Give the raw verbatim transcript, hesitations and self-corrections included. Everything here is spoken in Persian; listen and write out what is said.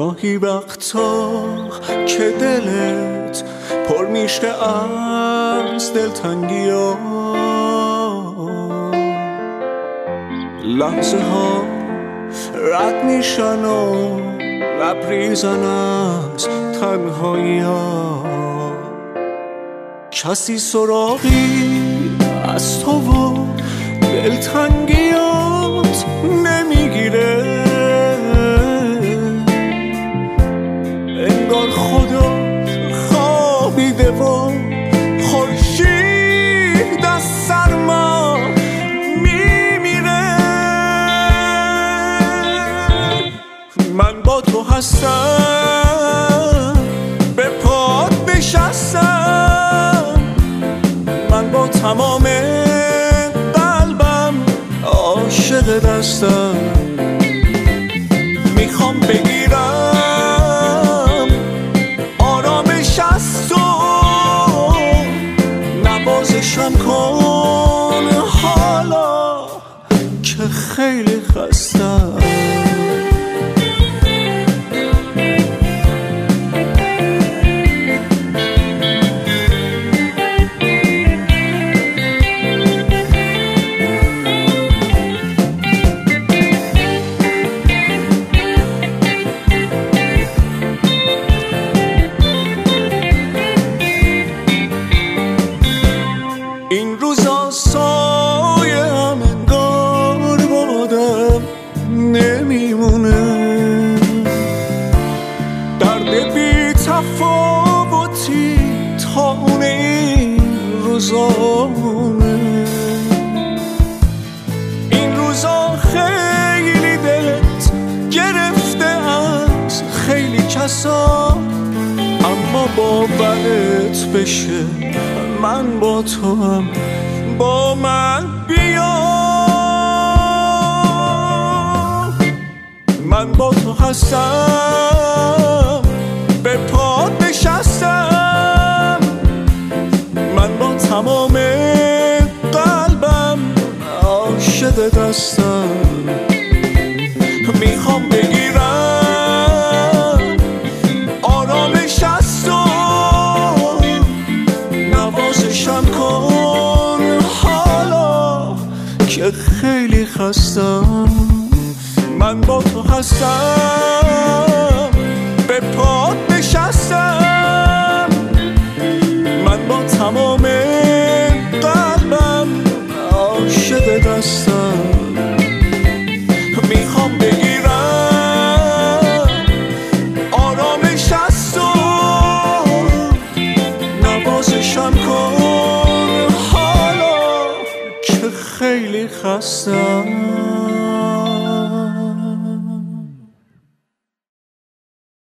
گاهی وقتا که دلت پر میشه از دلتنگی ها، لحظه ها رد میشن و لبریزن از تنهایی ها، کسی سراغی از تو و دلتنگیات نمیگیره، انگار خدا خوابیده و خورشید از سرما میمیره. من با تو هستم، به پات نشستم، من با تمام قلبم عاشق دستم، میخوام بگیرم آرامش از تو، نوازشم کن حالا که خیلی خستم. این روزا سایه هم انگار بادم نمیمونه، درد بی تفاوتی تا اون این روزامونه. این روزا خیلی دلت گرفته از خیلی کسا، اما باورت بشه من با تو هم، با من بیا. من با تو هستم، به پات نشستم، من با تمام قلبم عاشق دستم، میخوام بگیرم آرامش از تو، نوازشم کن حالا که خیلی خستم. من با تو هستم، به پات نشستم، من با تمام قلبم عاشق دستم، میخوام بگیرم آرامش از تو، نوازشم کن حالا که خیلی خستم.